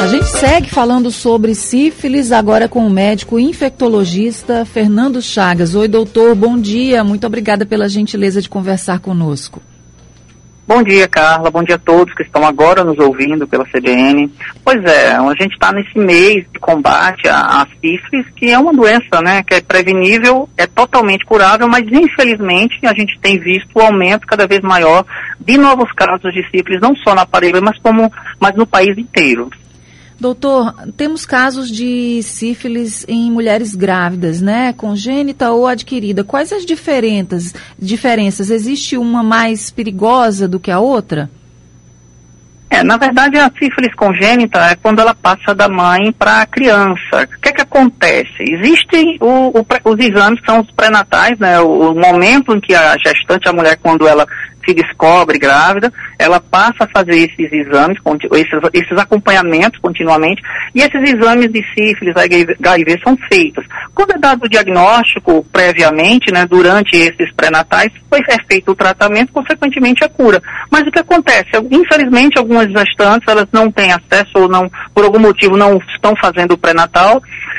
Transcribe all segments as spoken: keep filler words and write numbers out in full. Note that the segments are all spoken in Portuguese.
A gente segue falando sobre sífilis agora com o médico infectologista Fernando Chagas. Oi, doutor, bom dia. Muito obrigada pela gentileza de conversar conosco. Bom dia, Carla. Bom dia a todos que estão agora nos ouvindo pela C B N. Pois é, a gente está nesse mês de combate à, à sífilis, que é uma doença, né, que é prevenível, é totalmente curável, mas infelizmente a gente tem visto o aumento cada vez maior de novos casos de sífilis, não só na Paraíba, mas, como, mas no país inteiro. Doutor, temos casos de sífilis em mulheres grávidas, né? Congênita ou adquirida. Quais as diferenças? diferenças? Existe uma mais perigosa do que a outra? É, na verdade, a sífilis congênita é quando ela passa da mãe para a criança. O que é que acontece? Existem o, o, os exames que são os pré-natais, né? O, o momento em que a gestante, a mulher, quando ela se descobre grávida, ela passa a fazer esses exames, esses, esses acompanhamentos continuamente, e esses exames de sífilis, H I V são feitos. Quando é dado o diagnóstico previamente, né, durante esses pré-natais, foi é feito o tratamento, consequentemente a cura. Mas o que acontece? Infelizmente, algumas gestantes, elas não têm acesso ou não, por algum motivo, não estão fazendo o pré-natal,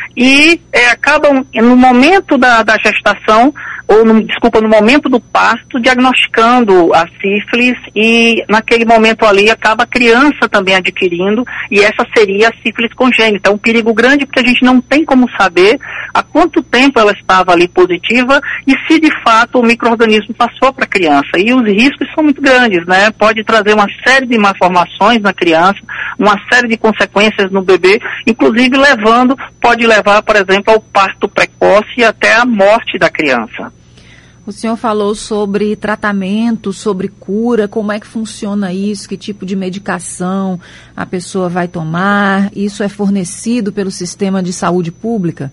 e é, acabam, no momento da, da gestação, ou, no, desculpa, no momento do parto, diagnosticando a sífilis, e naquele momento ali acaba a criança também adquirindo, e essa seria a sífilis congênita. É um perigo grande porque a gente não tem como saber há quanto tempo ela estava ali positiva e se de fato o micro-organismo passou para a criança. E os riscos são muito grandes, né? Pode trazer uma série de malformações na criança, uma série de consequências no bebê, inclusive levando, pode levar, por exemplo, ao parto precoce e até a morte da criança. O senhor falou sobre tratamento, sobre cura, como é que funciona isso, que tipo de medicação a pessoa vai tomar, isso é fornecido pelo sistema de saúde pública?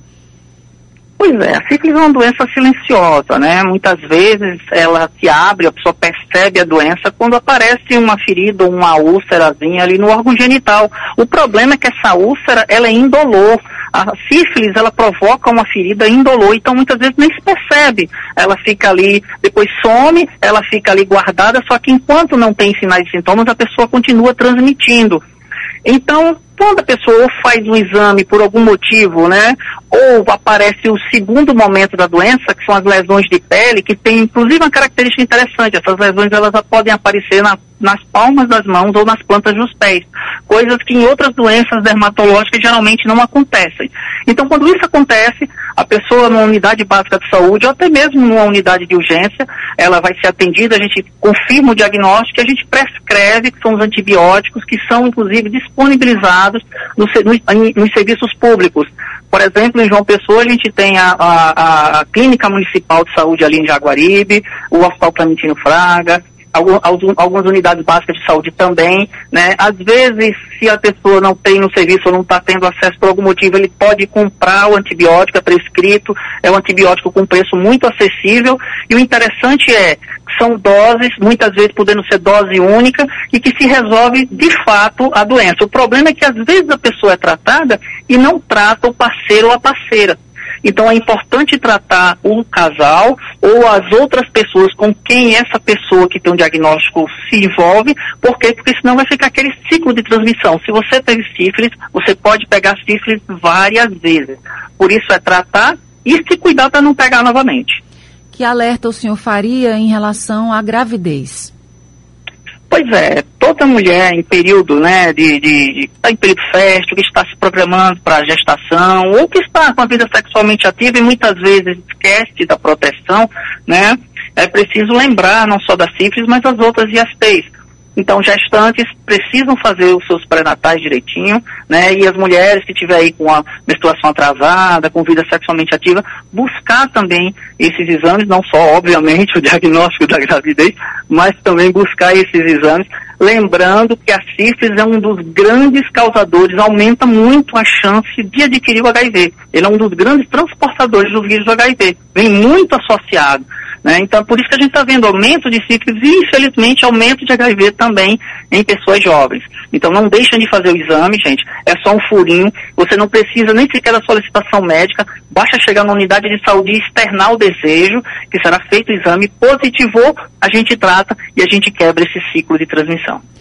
Pois é, a sífilis é uma doença silenciosa, né? Muitas vezes ela se abre, a pessoa percebe a doença quando aparece uma ferida ou uma úlcerazinha ali no órgão genital. O problema é que essa úlcera, ela é indolor. A sífilis, ela provoca uma ferida indolor, então muitas vezes nem se percebe. Ela fica ali, depois some, ela fica ali guardada, só que enquanto não tem sinais e sintomas, a pessoa continua transmitindo. Então, quando a pessoa ou faz um exame por algum motivo, né, ou aparece o segundo momento da doença, que são as lesões de pele, que tem inclusive uma característica interessante, essas lesões elas podem aparecer na, nas palmas das mãos ou nas plantas dos pés, coisas que em outras doenças dermatológicas geralmente não acontecem. Então, quando isso acontece, a pessoa numa unidade básica de saúde, ou até mesmo numa unidade de urgência, ela vai ser atendida, a gente confirma o diagnóstico, a gente prescreve, que são os antibióticos, que são inclusive disponibilizados nos, nos, nos serviços públicos. Por exemplo, em João Pessoa, a gente tem a, a, a Clínica Municipal de Saúde ali em Jaguaribe, o Hospital Clementino Fraga, algum, algumas unidades básicas de saúde também, né? Às vezes, se a pessoa não tem no serviço ou não está tendo acesso por algum motivo, ele pode comprar o antibiótico, é prescrito, é um antibiótico com preço muito acessível, e o interessante é são doses, muitas vezes podendo ser dose única, e que se resolve de fato a doença. O problema é que às vezes a pessoa é tratada e não trata o parceiro ou a parceira. Então é importante tratar o casal ou as outras pessoas com quem essa pessoa que tem um diagnóstico se envolve. Por quê? Porque senão vai ficar aquele ciclo de transmissão. Se você teve sífilis, você pode pegar sífilis várias vezes. Por isso é tratar e se cuidar para não pegar novamente. Que alerta o senhor faria em relação à gravidez? Pois é, toda mulher em período, né, de, de, de tá em período fértil, que está se programando para a gestação, ou que está com a vida sexualmente ativa e muitas vezes esquece da proteção, né, é preciso lembrar não só da sífilis, mas das outras I S Ts. Então, gestantes precisam fazer os seus pré-natais direitinho, né? E as mulheres que tiver aí com a menstruação atrasada, com vida sexualmente ativa, buscar também esses exames, não só, obviamente, o diagnóstico da gravidez, mas também buscar esses exames, lembrando que a sífilis é um dos grandes causadores, aumenta muito a chance de adquirir o H I V. Ele é um dos grandes transportadores do vírus do H I V, vem muito associado. Né? Então, por isso que a gente está vendo aumento de sífilis e, infelizmente, aumento de H I V também em pessoas jovens. Então, não deixem de fazer o exame, gente. É só um furinho. Você não precisa nem sequer da solicitação médica. Basta chegar na unidade de saúde e externar o desejo, que será feito o exame. Positivou, a gente trata e a gente quebra esse ciclo de transmissão.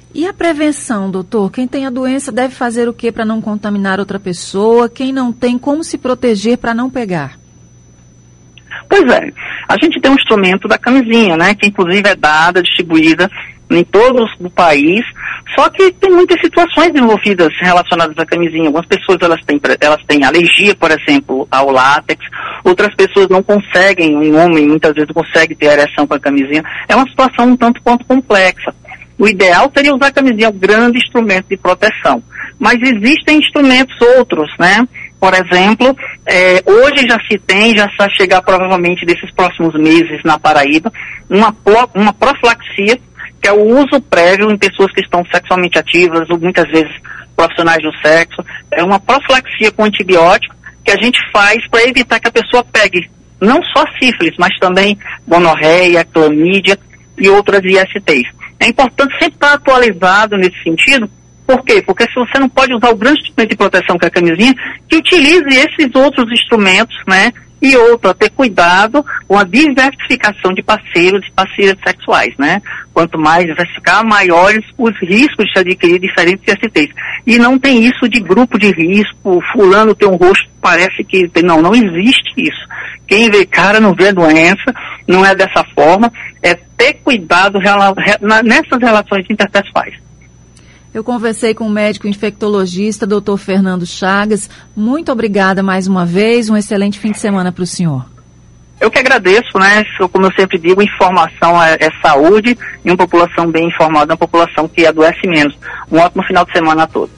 E a prevenção, doutor? Quem tem a doença deve fazer o que para não contaminar outra pessoa? Quem não tem, como se proteger para não pegar? Pois é, a gente tem um instrumento da camisinha, né, que inclusive é dada, distribuída em todos o país, só que tem muitas situações envolvidas relacionadas à camisinha. Algumas pessoas elas têm, elas têm alergia, por exemplo, ao látex, outras pessoas não conseguem, um homem muitas vezes não consegue ter ereção com a camisinha. É uma situação um tanto quanto complexa. O ideal seria usar a camisinha, um grande instrumento de proteção. Mas existem instrumentos outros, né? Por exemplo, é, hoje já se tem, já vai chegar provavelmente desses próximos meses na Paraíba, uma, uma profilaxia, que é o uso prévio em pessoas que estão sexualmente ativas, ou muitas vezes profissionais do sexo. É uma profilaxia com antibiótico que a gente faz para evitar que a pessoa pegue não só sífilis, mas também gonorreia, clamídia e outras I S Ts. É importante sempre estar atualizado nesse sentido. Por quê? Porque se você não pode usar o grande instrumento de proteção que é a camisinha, que utilize esses outros instrumentos, né? E outro, ter cuidado com a diversificação de parceiros e parceiras sexuais, né? Quanto mais diversificar, maiores os riscos de se adquirir diferentes I S Ts. E não tem isso de grupo de risco, fulano tem um rosto, parece que... Não, não existe isso. Quem vê cara não vê doença, não é dessa forma. É ter cuidado rela, nessas relações interpessoais. Eu conversei com o médico infectologista, doutor Fernando Chagas. Muito obrigada mais uma vez. Um excelente fim de semana para o senhor. Eu que agradeço, né? Como eu sempre digo, informação é, é saúde, e uma população bem informada é uma população que adoece menos. Um ótimo final de semana a todos.